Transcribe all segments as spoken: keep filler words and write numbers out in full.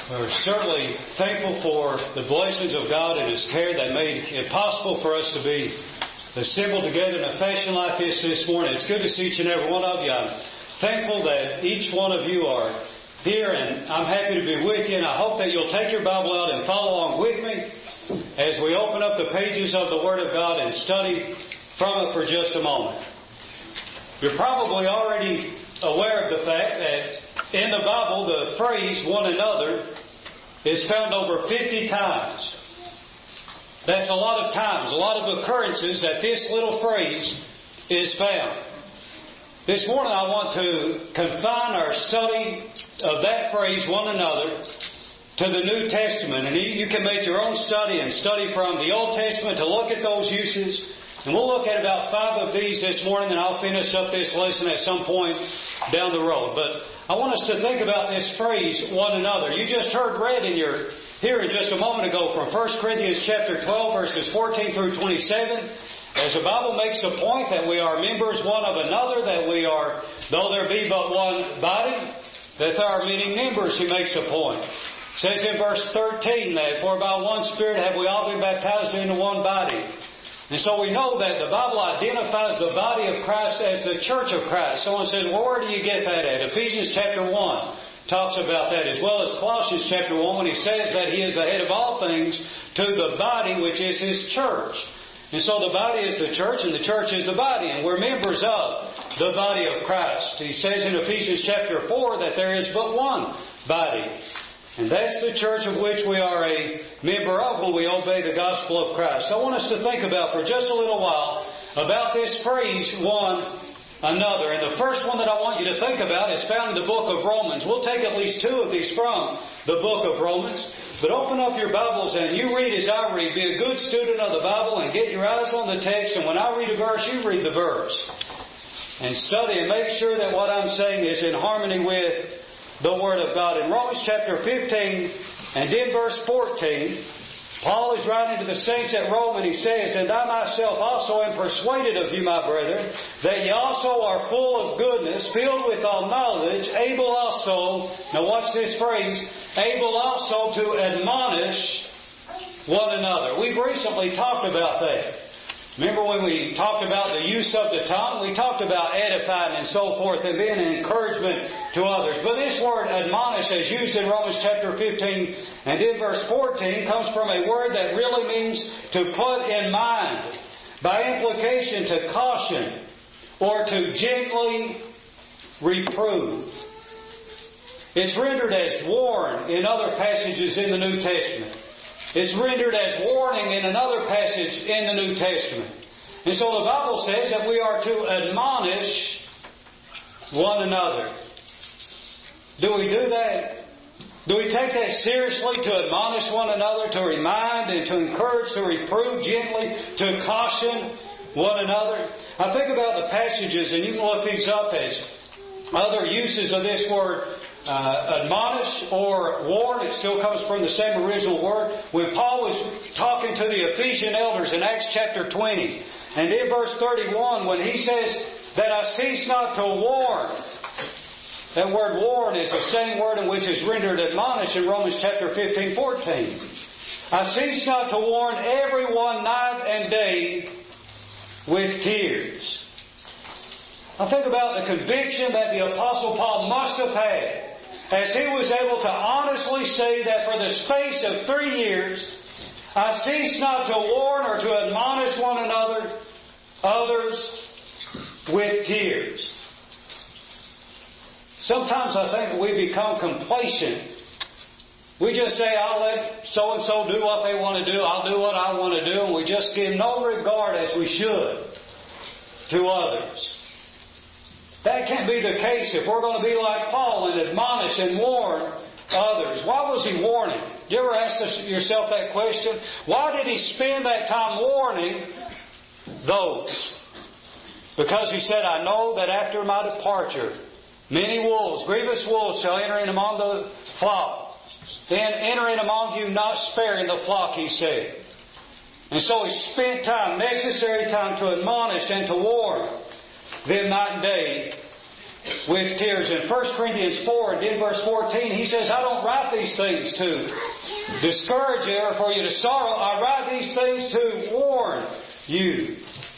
We're certainly thankful for the blessings of God and His care that made it possible for us to be assembled together in a fashion like this this morning. It's good to see each and every one of you. I'm thankful that each one of you are here, and I'm happy to be with you, and I hope that you'll take your Bible out and follow along with me as we open up the pages of the Word of God and study from it for just a moment. You're probably already aware of the fact that in the Bible, the phrase one another is found over fifty times. That's a lot of times, a lot of occurrences that this little phrase is found. This morning I want to confine our study of that phrase, one another, to the New Testament. And you can make your own study and study from the Old Testament to look at those uses. And we'll look at about five of these this morning, and I'll finish up this lesson at some point down the road. But I want us to think about this phrase, one another. You just heard read in your hearing just a moment ago from First Corinthians chapter twelve, verses fourteen through twenty-seven. As the Bible makes the point that we are members one of another, that we are, though there be but one body, that there are many members, he makes a point. It says in verse thirteen that, for by one Spirit have we all been baptized into one body. And so we know that the Bible identifies the body of Christ as the church of Christ. Someone says, well, where do you get that at? Ephesians chapter one talks about that, as well as Colossians chapter one, when he says that he is the head of all things to the body, which is his church. And so the body is the church, and the church is the body, and we're members of the body of Christ. He says in Ephesians chapter four that there is but one body. And that's the church of which we are a member of when we obey the gospel of Christ. I want us to think about for just a little while about this phrase, one another. And the first one that I want you to think about is found in the book of Romans. We'll take at least two of these from the book of Romans. But open up your Bibles and you read as I read. Be a good student of the Bible and get your eyes on the text. And when I read a verse, you read the verse. And study and make sure that what I'm saying is in harmony with the Word of God. In Romans chapter fifteen and in verse fourteen, Paul is writing to the saints at Rome, and he says, and I myself also am persuaded of you, my brethren, that ye also are full of goodness, filled with all knowledge, able also, now watch this phrase, able also to admonish one another. We've recently talked about that. Remember when we talked about the use of the tongue? We talked about edifying and so forth and being an encouragement to others. But this word admonish, as used in Romans chapter fifteen and in verse fourteen, comes from a word that really means to put in mind. By implication, to caution or to gently reprove. It's rendered as warn in other passages in the New Testament. It's rendered as warning in another passage in the New Testament. And so the Bible says that we are to admonish one another. Do we do that? Do we take that seriously, to admonish one another, to remind and to encourage, to reprove gently, to caution one another? I think about the passages, and you can look these up as other uses of this word. Uh, admonish or warn, it still comes from the same original word. When Paul was talking to the Ephesian elders in Acts chapter twenty, and in verse thirty-one, when he says that I cease not to warn, that word warn is the same word in which is rendered admonish in Romans chapter fifteen, fourteen. I cease not to warn everyone night and day with tears. I think about the conviction that the Apostle Paul must have had as he was able to honestly say that for the space of three years, I cease not to warn or to admonish one another, others with tears. Sometimes I think we become complacent. We just say, I'll let so-and-so do what they want to do, I'll do what I want to do, and we just give no regard as we should to others. That can't be the case if we're going to be like Paul and admonish and warn others. Why was he warning? Did you ever ask yourself that question? Why did he spend that time warning those? Because he said, I know that after my departure, many wolves, grievous wolves, shall enter in among the flock. Then enter in among you, not sparing the flock, he said. And so he spent time, necessary time, to admonish and to warn them night and day with tears. In First Corinthians four and in verse fourteen, he says, I don't write these things to discourage you or for you to sorrow. I write these things to warn you.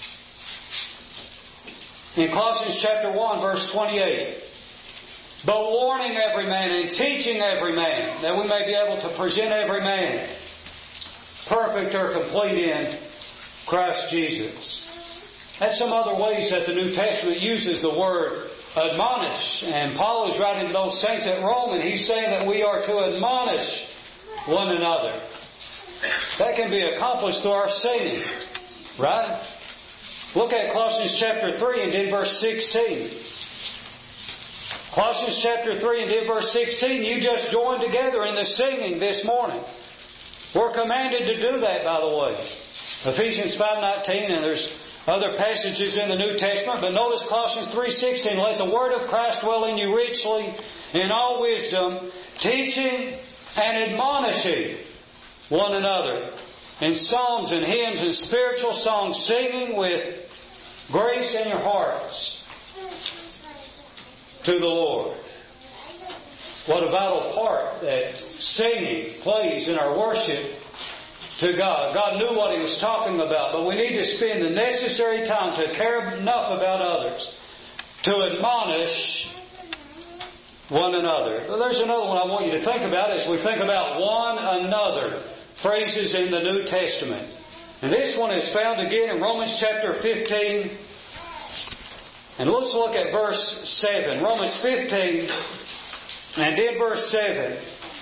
In Colossians chapter one, verse twenty-eight, but warning every man and teaching every man, that we may be able to present every man perfect or complete in Christ Jesus. That's some other ways that the New Testament uses the word admonish. And Paul is writing to those saints at Rome, and he's saying that we are to admonish one another. That can be accomplished through our singing, right? Look at Colossians chapter three and in verse sixteen. Colossians chapter three and in verse sixteen, you just joined together in the singing this morning. We're commanded to do that, by the way. Ephesians five nineteen, and there's other passages in the New Testament, but notice Colossians three sixteen, let the word of Christ dwell in you richly in all wisdom, teaching and admonishing one another in psalms and hymns and spiritual songs, singing with grace in your hearts to the Lord. What a vital part that singing plays in our worship to God. God knew what He was talking about, but we need to spend the necessary time to care enough about others to admonish one another. Well, there's another one I want you to think about as we think about one another. Phrases in the New Testament. And this one is found again in Romans chapter fifteen. And let's look at verse seven. Romans fifteen and in verse seven.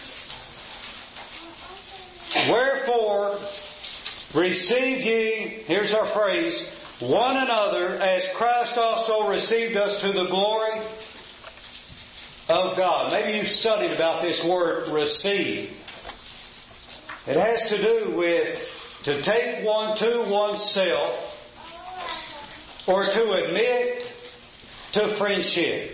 Wherefore receive ye, here's our phrase, one another as Christ also received us to the glory of God. Maybe you've studied about this word receive. It has to do with to take one to oneself or to admit to friendship.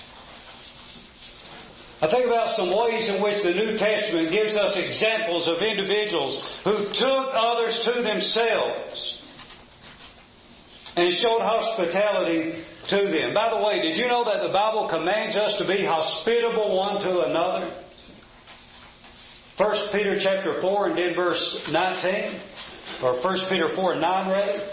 I think about some ways in which the New Testament gives us examples of individuals who took others to themselves and showed hospitality to them. By the way, did you know that the Bible commands us to be hospitable one to another? First Peter chapter four and in verse nineteen, or First Peter four and nine rather.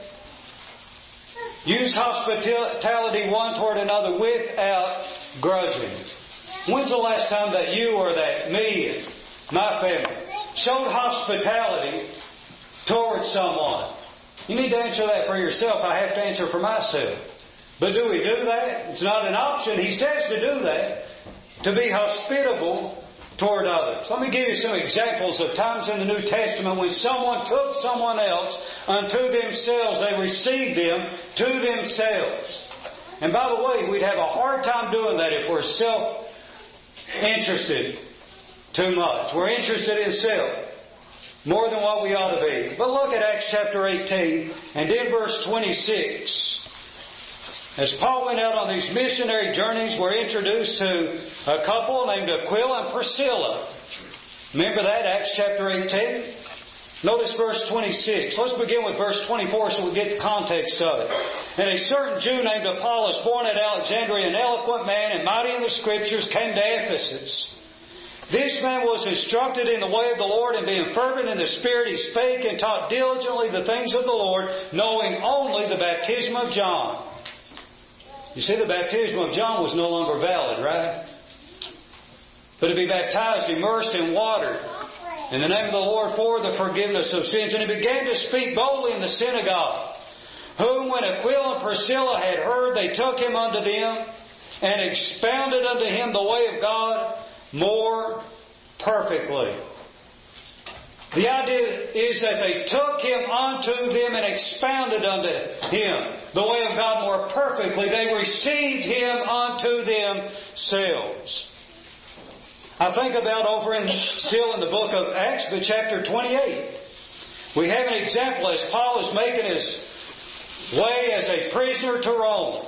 Use hospitality one toward another without grudging. When's the last time that you or that me and my family showed hospitality towards someone? You need to answer that for yourself. I have to answer for myself. But do we do that? It's not an option. He says to do that, to be hospitable toward others. Let me give you some examples of times in the New Testament when someone took someone else unto themselves. They received them to themselves. And by the way, we'd have a hard time doing that if we're self-interested too much. We're interested in self more than what we ought to be. But look at Acts chapter eighteen and in verse twenty-six. As Paul went out on these missionary journeys, we're introduced to a couple named Aquila and Priscilla. Remember that, Acts chapter eighteen? Notice verse twenty-six. Let's begin with verse twenty-four so we get the context of it. And a certain Jew named Apollos, born at Alexandria, an eloquent man and mighty in the Scriptures, came to Ephesus. This man was instructed in the way of the Lord, and being fervent in the Spirit, he spake and taught diligently the things of the Lord, knowing only the baptism of John. You see, the baptism of John was no longer valid, right? But to be baptized, immersed in water, in the name of the Lord for the forgiveness of sins. And he began to speak boldly in the synagogue, whom when Aquila and Priscilla had heard, they took him unto them, and expounded unto him the way of God more perfectly. The idea is that they took him unto them and expounded unto him the way of God more perfectly. They received him unto themselves. I think about over in, still in the book of Acts, but chapter twenty-eight. We have an example as Paul is making his way as a prisoner to Rome.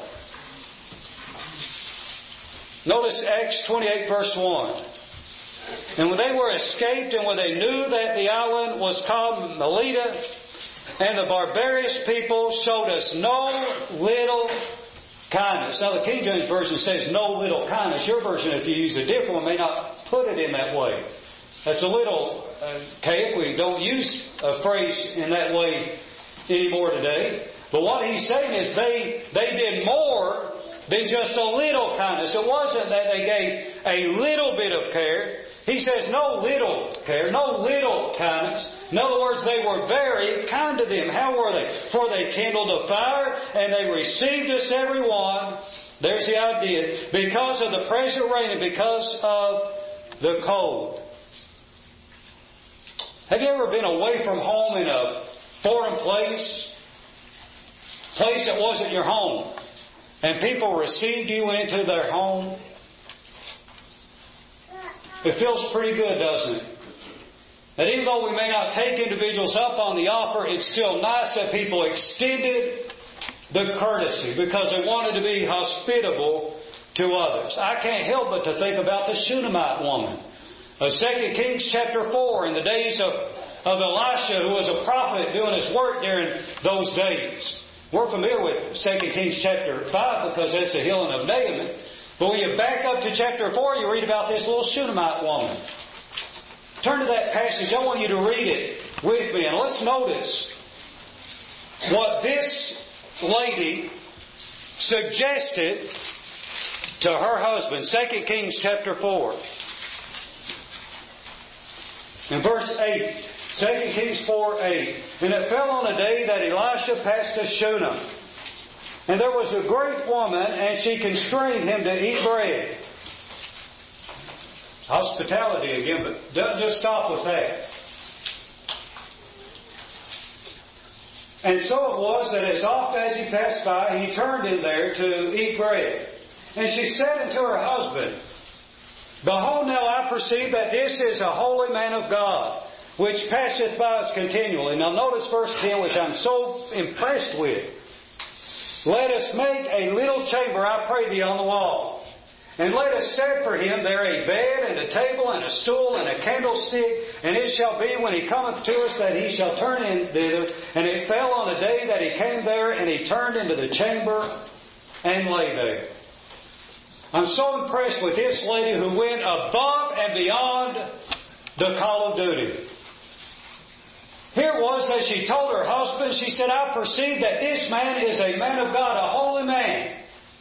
Notice Acts twenty-eight verse one. And when they were escaped, and when they knew that the island was called Melita, and the barbarous people showed us no little kindness. Now the King James Version says no little kindness. Your version, if you use a different one, may not put it in that way. That's a little archaic. We don't use a phrase in that way anymore today. But what he's saying is they, they did more than just a little kindness. It wasn't that they gave a little bit of care. He says no little care, no little kindness. In other words, they were very kind to them. How were they? For they kindled a fire and they received us every one. There's the idea. Because of the present rain and because of the cold. Have you ever been away from home in a foreign place? Place that wasn't your home. And people received you into their home? It feels pretty good, doesn't it? That even though we may not take individuals up on the offer, it's still nice that people extended the courtesy because they wanted to be hospitable to others. I can't help but to think about the Shunammite woman. Uh, Second Kings chapter four, in the days of, of Elisha, who was a prophet doing his work during those days. We're familiar with Second Kings chapter five because that's the healing of Naaman. But when you back up to chapter four, you read about this little Shunammite woman. Turn to that passage. I want you to read it with me. And let's notice what this lady suggested to her husband. Second Kings chapter four. In verse eight. Second Kings four eight. And it fell on a day that Elisha passed to Shunem. And there was a great woman, and she constrained him to eat bread. It's hospitality again, but don't just stop with that. And so it was that as oft as he passed by, he turned in there to eat bread. And she said unto her husband, Behold, now I perceive that this is a holy man of God, which passeth by us continually. Now notice verse ten, which I'm so impressed with. Let us make a little chamber, I pray thee, on the wall. And let us set for him there a bed and a table and a stool and a candlestick. And it shall be when he cometh to us that he shall turn in thither. And it fell on the day that he came there, and he turned into the chamber and lay there. I'm so impressed with this lady who went above and beyond the call of duty. Here it was that she told her husband, she said, I perceive that this man is a man of God, a holy man.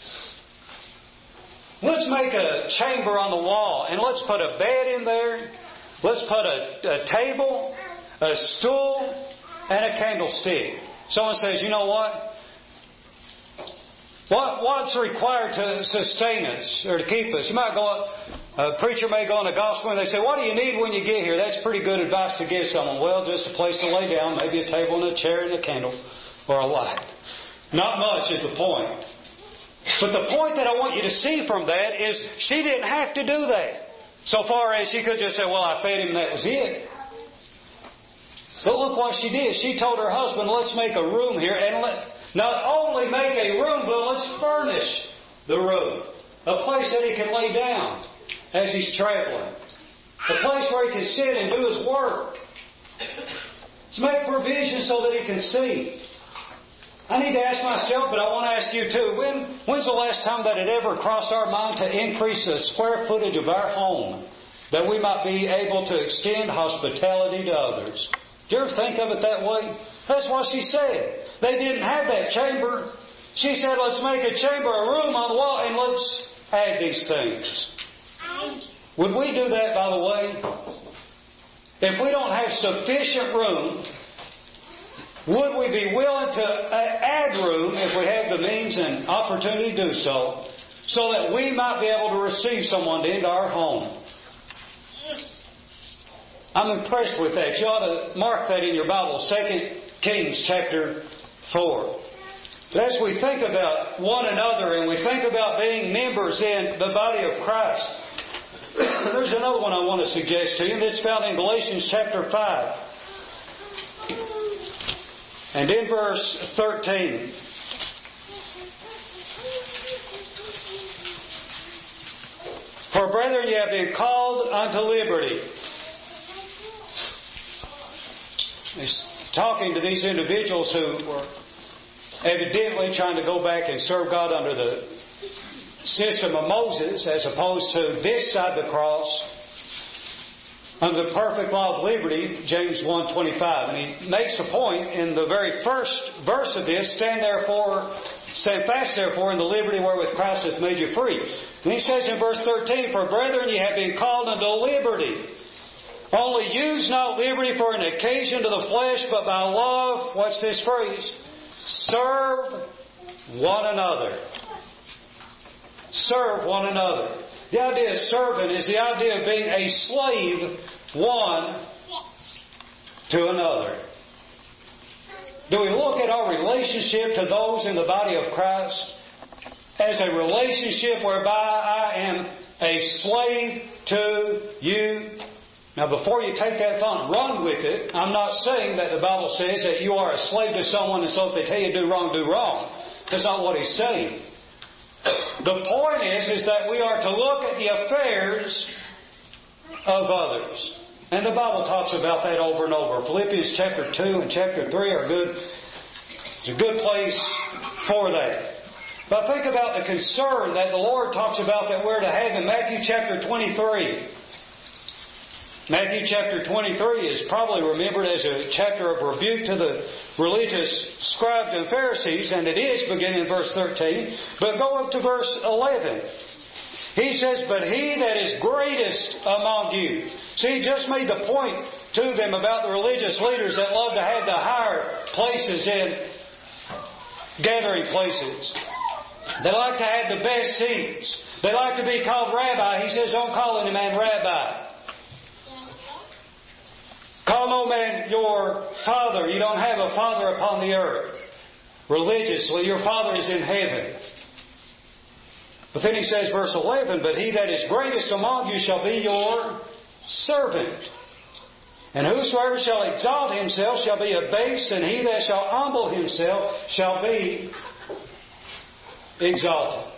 Let's make a chamber on the wall and let's put a bed in there. Let's put a, a table, a stool, and a candlestick. Someone says, you know what? What what's required to sustain us or to keep us? You might go, a preacher may go on a gospel and they say, what do you need when you get here? That's pretty good advice to give someone. Well, just a place to lay down, maybe a table and a chair and a candle or a light. Not much is the point. But the point that I want you to see from that is she didn't have to do that. So far as she could just say, well, I fed him and that was it. But look what she did. She told her husband, let's make a room here and let... Not only make a room, but let's furnish the room. A place that he can lay down as he's traveling. A place where he can sit and do his work. Let's make provision so that he can see. I need to ask myself, but I want to ask you too, when, when's the last time that it ever crossed our mind to increase the square footage of our home that we might be able to extend hospitality to others? Do you ever think of it that way? That's what she said. They didn't have that chamber. She said, let's make a chamber, a room on the wall, and let's add these things. Would we do that, by the way? If we don't have sufficient room, would we be willing to add room if we have the means and opportunity to do so, so that we might be able to receive someone into our home? I'm impressed with that. You ought to mark that in your Bible, Second Kings chapter four. But as we think about one another and we think about being members in the body of Christ, there's another one I want to suggest to you, and it's found in Galatians chapter five. And in verse thirteen. For brethren, ye have been called unto liberty. He's talking to these individuals who were evidently trying to go back and serve God under the system of Moses as opposed to this side of the cross under the perfect law of liberty, James one twenty-five. And he makes a point in the very first verse of this, stand therefore, stand fast therefore in the liberty wherewith Christ hath made you free. And he says in verse thirteen, for brethren, ye have been called unto liberty. Only use not liberty for an occasion to the flesh, but by love, what's this phrase? Serve one another. Serve one another. The idea of servant is the idea of being a slave one to another. Do we look at our relationship to those in the body of Christ as a relationship whereby I am a slave to you? Now, before you take that thought and run with it, I'm not saying that the Bible says that you are a slave to someone and so if they tell you do wrong, do wrong. That's not what He's saying. The point is, is that we are to look at the affairs of others. And the Bible talks about that over and over. Philippians chapter two and chapter three are good. It's a good place for that. But think about the concern that the Lord talks about that we're to have in Matthew chapter twenty-three. Matthew chapter twenty-three is probably remembered as a chapter of rebuke to the religious scribes and Pharisees, and it is beginning in verse thirteen. But go up to verse eleven. He says, but he that is greatest among you. See, he just made the point to them about the religious leaders that love to have the higher places in gathering places. They like to have the best seats. They like to be called rabbi. He says, don't call any man rabbi. Call no man your father. You don't have a father upon the earth. Religiously, your Father is in heaven. But then he says, verse eleven, but he that is greatest among you shall be your servant. And whosoever shall exalt himself shall be abased, and he that shall humble himself shall be exalted.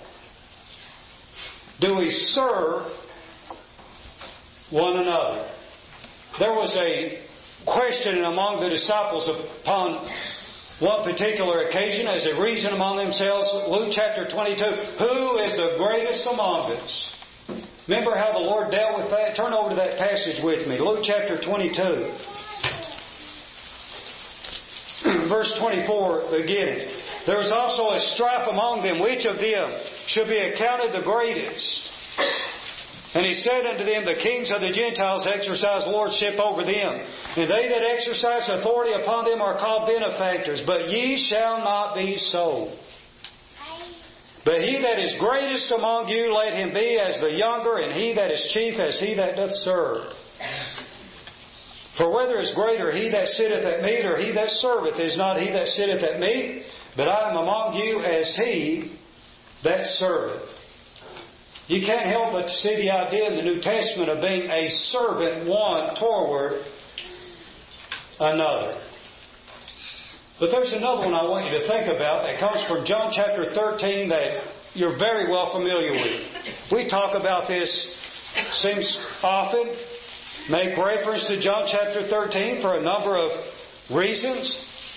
Do we serve one another? There was a question among the disciples upon one particular occasion as they reasoned among themselves. Luke chapter twenty-two. Who is the greatest among us? Remember how the Lord dealt with that? Turn over to that passage with me. Luke chapter twenty-two. Verse twenty-four beginning. There was also a strife among them, which of them should be accounted the greatest. And he said unto them, the kings of the Gentiles exercise lordship over them, and they that exercise authority upon them are called benefactors. But ye shall not be so. But he that is greatest among you, let him be as the younger, and he that is chief as he that doth serve. For whether is greater, he that sitteth at meat or he that serveth, is not he that sitteth at meat, but I am among you as he that serveth. You can't help but to see the idea in the New Testament of being a servant one toward another. But there's another one I want you to think about that comes from John chapter thirteen that you're very well familiar with. We talk about this, seems often, make reference to John chapter thirteen for a number of reasons.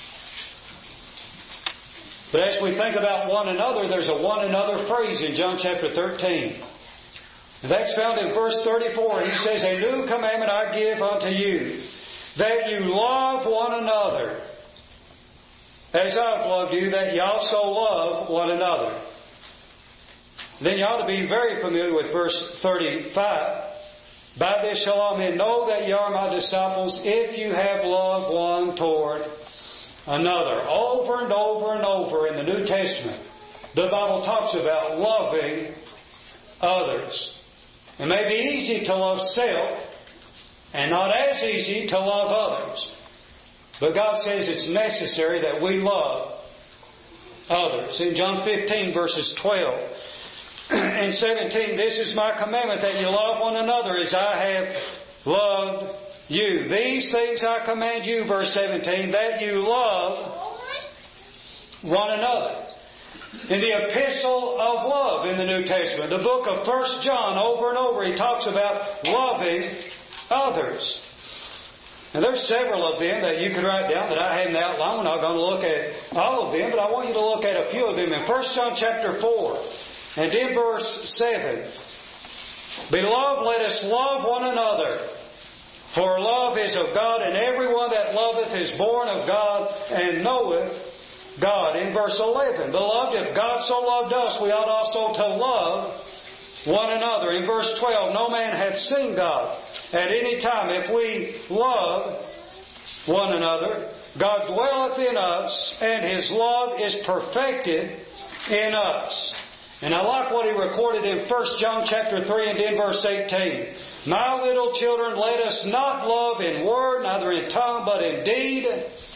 But as we think about one another, there's a one another phrase in John chapter thirteen. And that's found in verse thirty-four. He says, a new commandment I give unto you, that you love one another, as I've loved you, that you also love one another. Then you ought to be very familiar with verse thirty-five. By this shall all men know that ye are my disciples, if you have love one toward another. Over and over and over in the New Testament, the Bible talks about loving others. It may be easy to love self, and not as easy to love others. But God says it's necessary that we love others. In John fifteen, verses twelve and seventeen, this is my commandment, that you love one another as I have loved you. These things I command you, verse seventeen, that you love one another. In the epistle of love in the New Testament, the book of First John, over and over, he talks about loving others. And there's several of them that you could write down that I haven't outlined. We're not going to look at all of them, but I want you to look at a few of them. In First John chapter four and in verse seven, Beloved, let us love one another, for love is of God, and everyone that loveth is born of God and knoweth God. In verse eleven, Beloved, if God so loved us, we ought also to love one another. In verse twelve, no man hath seen God at any time. If we love one another, God dwelleth in us, and His love is perfected in us. And I like what he recorded in First John chapter three and in verse eighteen. My little children, let us not love in word, neither in tongue, but in deed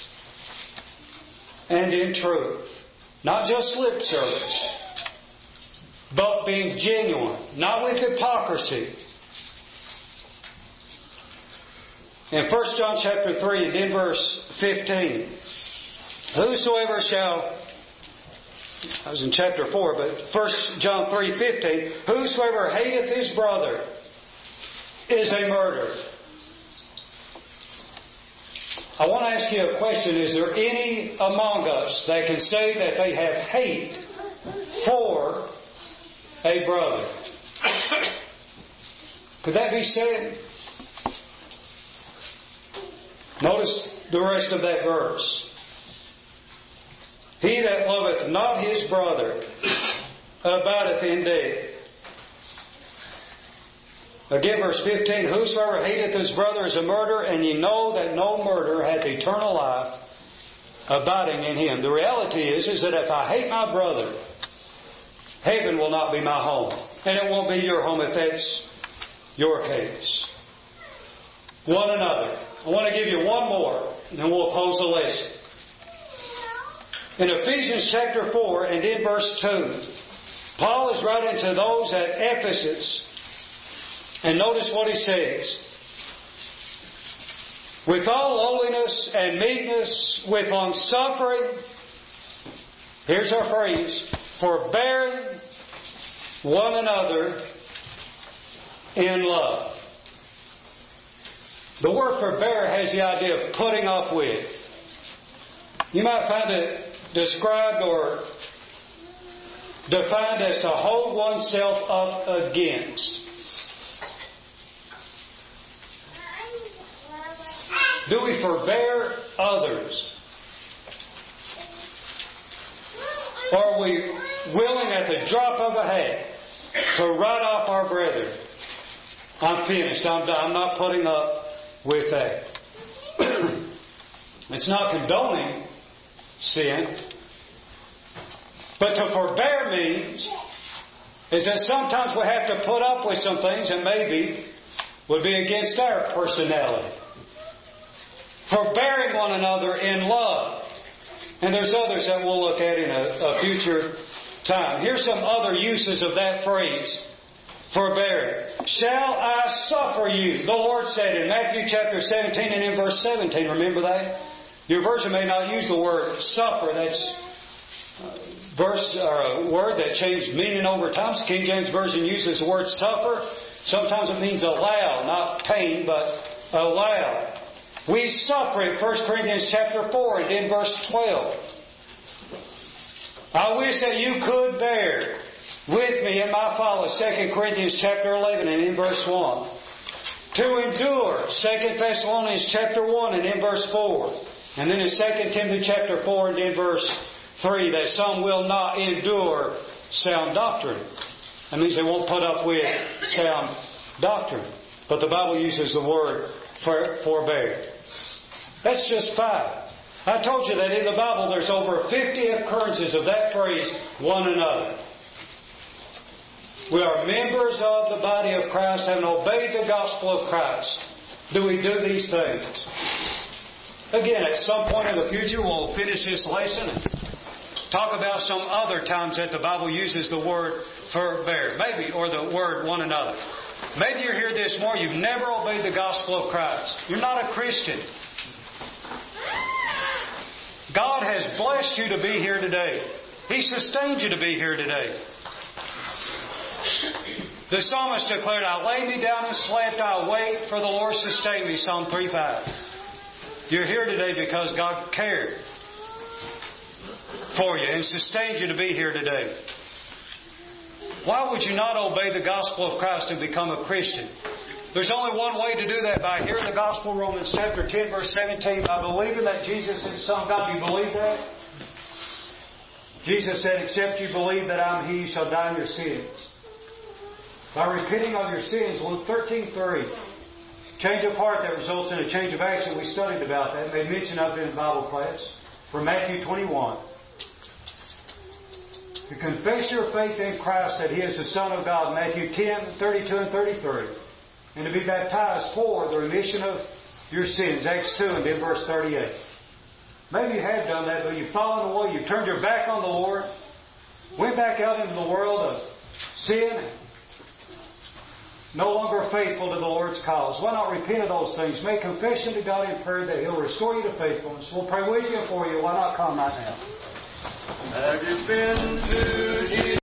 and in truth. Not just lip service, but being genuine, not with hypocrisy. In First John chapter three and in verse fifteen, whosoever shall, I was in chapter four, but First John three fifteen, whosoever hateth his brother is a murderer. I want to ask you a question. Is there any among us that can say that they have hate for a brother? Could that be said? Notice the rest of that verse. He that loveth not his brother abideth in death. Again, verse fifteen, whosoever hateth his brother is a murderer, and ye know that no murderer hath eternal life abiding in him. The reality is, is that if I hate my brother, heaven will not be my home. And it won't be your home if that's your case. One another. I want to give you one more, and then we'll close the lesson. In Ephesians chapter four and in verse two, Paul is writing to those at Ephesus, and notice what he says. With all lowliness and meekness, with longsuffering, here's our phrase, forbearing one another in love. The word forbear has the idea of putting up with. You might find it described or defined as to hold oneself up against. Do we forbear others? Or are we willing at the drop of a hat to write off our brethren? I'm finished. I'm done. I'm not putting up with that. It's not condoning sin. But to forbear means is that sometimes we have to put up with some things that maybe would be against our personality. Forbearing one another in love. And there's others that we'll look at in a, a future time. Here's some other uses of that phrase. Forbearing. Shall I suffer you? The Lord said in Matthew chapter seventeen and in verse seventeen. Remember that? Your version may not use the word suffer. That's a verse or a word that changed meaning over time. The King James Version uses the word suffer. Sometimes it means allow, not pain, but allow. We suffer in First Corinthians chapter four and in verse twelve. I wish that you could bear with me in my folly, Second Corinthians chapter eleven and in verse one. To endure, Second Thessalonians chapter one and in verse four. And then in Second Timothy chapter four and in verse three, that some will not endure sound doctrine. That means they won't put up with sound doctrine. But the Bible uses the word for, forbear. That's just five. I told you that in the Bible there's over fifty occurrences of that phrase, one another. We are members of the body of Christ, having obeyed the gospel of Christ. Do we do these things? Again, at some point in the future, we'll finish this lesson and talk about some other times that the Bible uses the word forbear. Maybe, or the word one another. Maybe you're here this morning, you've never obeyed the gospel of Christ. You're not a Christian. God has blessed you to be here today. He sustained you to be here today. The psalmist declared, I lay me down and slept, I wait for the Lord sustain me, Psalm three five. You're here today because God cared for you and sustained you to be here today. Why would you not obey the gospel of Christ and become a Christian? There's only one way to do that, by hearing the gospel, Romans chapter ten, verse seventeen, by believing that Jesus is the Son of God. Do you believe that? Jesus said, except you believe that I am He, you shall die in your sins. By repenting of your sins, Luke thirteen three. Change of heart that results in a change of action. We studied about that. Made mention of it in Bible class. From Matthew twenty-one. To confess your faith in Christ that He is the Son of God. Matthew ten thirty-two and thirty-three. And to be baptized for the remission of your sins. Acts two and then verse thirty-eight. Maybe you have done that, but you've fallen away. You've turned your back on the Lord. Went back out into the world of sin. And no longer faithful to the Lord's cause. Why not repent of those things? Make confession to God in prayer that He'll restore you to faithfulness. We'll pray with you and for you. Why not come right now? Have you been to Jesus?